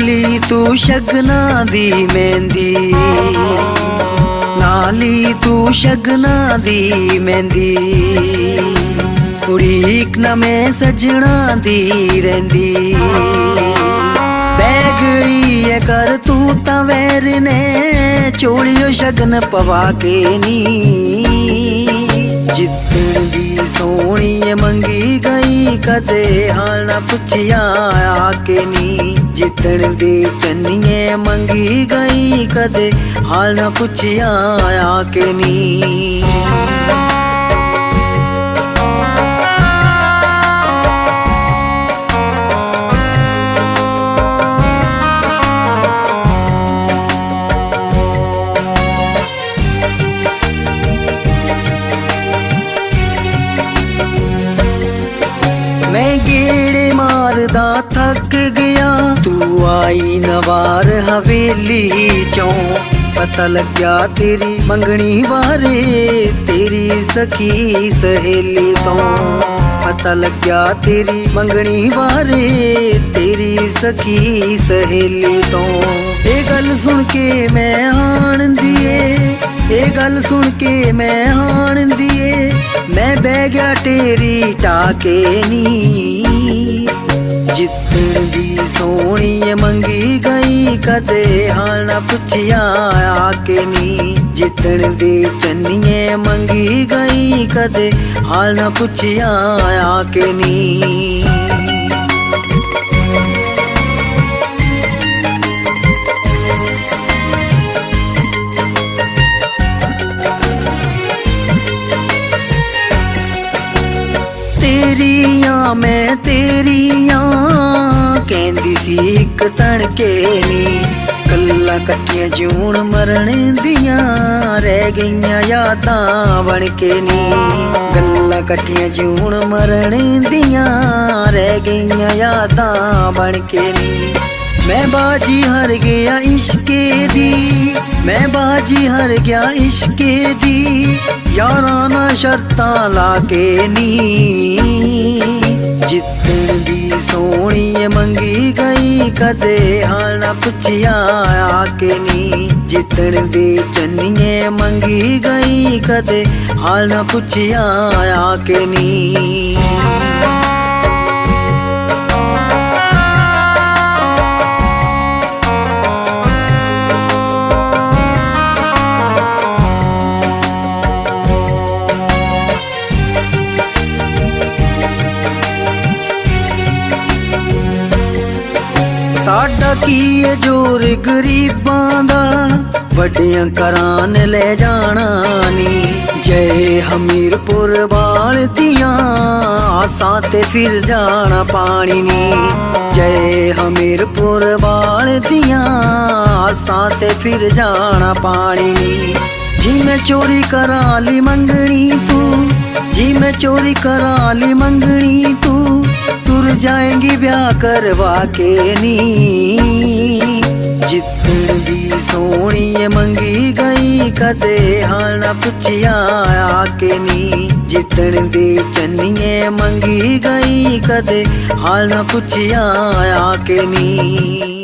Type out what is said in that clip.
ਲਾਲੀ ਤੂੰ ਸ਼ਗਨਾਂ ਦੀ ਮਹਿੰਦੀ, ਲਾਲੀ ਤੂੰ ਸ਼ਗਨਾਂ ਦੀ ਮਹਿੰਦੀ, ਉਡੀਕ ਨਾ ਮੈਂ ਸਜਣਾ ਦੀ ਰਹਿੰਦੀ। ਬਹਿ ਗਈ ਐ ਕਰ ਤੂੰ ਤਾਂ ਵੈਰ ਨੇ, ਚੋਲੀਓ ਸ਼ਗਨ ਪਵਾ ਕੇ ਨੀ। ਜਿੱਦਣ ਦੀ ਸੋਹਣੀ ਐ ਮੰਗੀ ਗਈ, ਕਦੇ ਹਾਲ ਨਾ ਪੁੱਛਿਆ ਆ ਕੇ ਨੀ। ਜਿੱਦਣ ਦੀ ਚੰਨੀਏ ਮੰਗੀ ਗਈ, ਕਦੇ ਹਾਲ ਨਾ ਪੁੱਛਿਆ ਆ ਕੇ ਨੀ। मैं गेड़े मारदा थक गया, तू आई नवार हवेली चों। पता लग गया तेरी मंगनी बारे, तेरी सखी सहेली तो। पता लग गया तेरी मंगनी बारे, तेरी सखी सहेली तो। ये गल सुन के मैं हाण दिए, ये गल सुन के मैं हाण दिए, मैं बह गया तेरी टाके नी। जिद्दण दी सोहणी मंगी गई, कदे हाल ना पुछिया आके नी। जिद्दण दी चन्निए मंगी गई, कदे हाल ना पुछिया आके नी। तेरियां मैं तेरियां कहंदी सी इक तड़के नी। कल्ला कट्ठियां जून मरण दियां रह गईयां यादां बन के नी। गल्ला कट्ठियां जून मरण दियां रह गईयां यादां बन के नी। मैं बाजी हार गया इश्के दी, मैं बाजी हार गया इश्के दी, याराना शर्तां लाके नी। जिद्दण दी सोहणी मंगी गई, कदे हाल ना पुछिया आके नी। जिद्दण दी चन्निए मंगी गई, कदे हाल ना पुछिया आके नी। साडा की है जोर गरीबां दा, वड्डियां करान ले जाना नी। जय हमीरपुर वाल दियां आसां ते फिर जाना पानी नी। जय हमीरपुर वाल दियां आसां ते फिर जाना पानी नी। जी मैं चोरी करा ली मंगनी तू, जी मैं चोरी करा ली मंगनी तू, तुर जाएंगी ब्याह करवा के नी। जिद्दण दी सोहणी मंगी गई, कदे हाल ना पुछिया आके नी। जिद्दण दी चन्निए मंगी गई, कदे हाल ना पुछिया आके नी।